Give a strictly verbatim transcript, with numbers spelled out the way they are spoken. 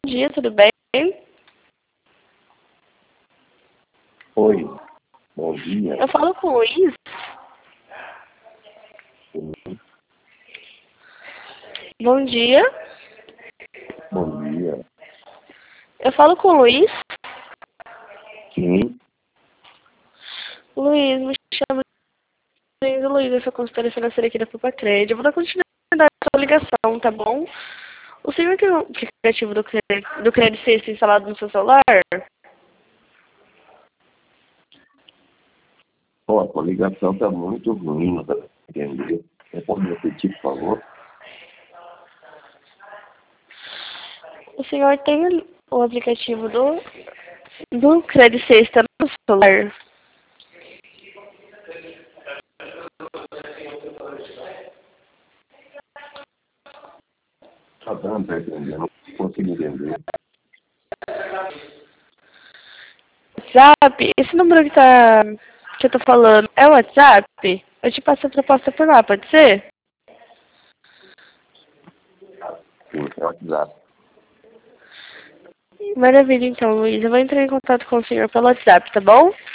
dia, tudo bem? Oi, bom dia. Eu falo com o Luiz. Sim. Bom dia. Bom dia. Eu falo com o Luiz. Sim. Luiz, me chamo de Luiz, eu sou consultora financeira aqui da Pupacred. Eu vou dar continuidade à sua ligação, tá bom? O senhor tem o aplicativo do Credit, do Credit Sexta instalado no seu celular? Ó, a tua ligação tá muito ruim, não dá pra entender. Você pode repetir, por favor? O senhor tem o aplicativo do, do Credit Sexta no celular? Tá dando pra entender, não consigo entender. WhatsApp? Esse número que, tá, que eu tô falando é o WhatsApp? Eu te passo a proposta por lá, pode ser? Sim, é o WhatsApp. Maravilha, então, Luiz. Eu vou entrar em contato com o senhor pelo WhatsApp, tá bom?